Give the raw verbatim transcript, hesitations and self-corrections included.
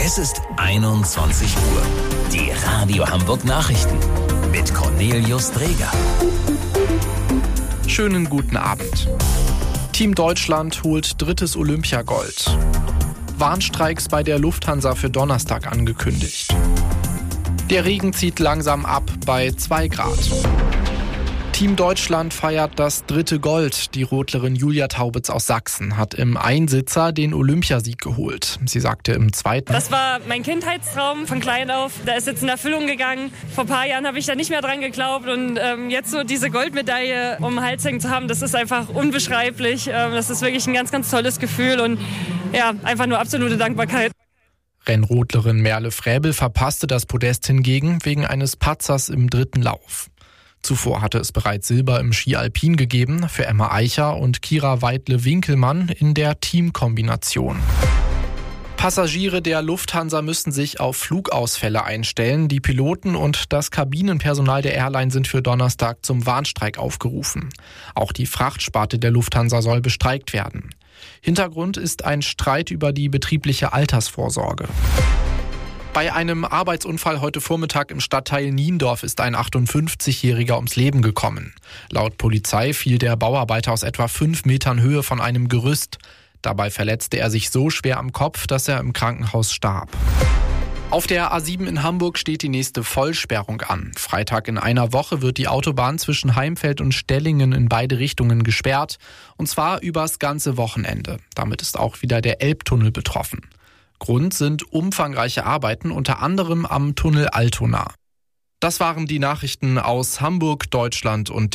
Es ist einundzwanzig Uhr. Die Radio Hamburg Nachrichten mit Cornelius Dreger. Schönen guten Abend. Team Deutschland holt drittes Olympiagold. Warnstreiks bei der Lufthansa für Donnerstag angekündigt. Der Regen zieht langsam ab bei zwei Grad. Team Deutschland feiert das dritte Gold. Die Rodlerin Julia Taubitz aus Sachsen hat im Einsitzer den Olympiasieg geholt. Sie sagte im zweiten: Das war mein Kindheitstraum von klein auf. Da ist jetzt in Erfüllung gegangen. Vor ein paar Jahren habe ich da nicht mehr dran geglaubt. Und ähm, jetzt so diese Goldmedaille um den Hals hängen zu haben, das ist einfach unbeschreiblich. Ähm, das ist wirklich ein ganz, ganz tolles Gefühl. Und ja, einfach nur absolute Dankbarkeit. Rennrodlerin Merle Fräbel verpasste das Podest hingegen wegen eines Patzers im dritten Lauf. Zuvor hatte es bereits Silber im Ski Alpin gegeben für Emma Eicher und Kira Weidle-Winkelmann in der Teamkombination. Passagiere der Lufthansa müssen sich auf Flugausfälle einstellen. Die Piloten und das Kabinenpersonal der Airline sind für Donnerstag zum Warnstreik aufgerufen. Auch die Frachtsparte der Lufthansa soll bestreikt werden. Hintergrund ist ein Streit über die betriebliche Altersvorsorge. Bei einem Arbeitsunfall heute Vormittag im Stadtteil Niendorf ist ein achtundfünfzigjähriger ums Leben gekommen. Laut Polizei fiel der Bauarbeiter aus etwa fünf Metern Höhe von einem Gerüst. Dabei verletzte er sich so schwer am Kopf, dass er im Krankenhaus starb. Auf der A sieben in Hamburg steht die nächste Vollsperrung an. Freitag in einer Woche wird die Autobahn zwischen Heimfeld und Stellingen in beide Richtungen gesperrt. Und zwar übers ganze Wochenende. Damit ist auch wieder der Elbtunnel betroffen. Grund sind umfangreiche Arbeiten, unter anderem am Tunnel Altona. Das waren die Nachrichten aus Hamburg, Deutschland und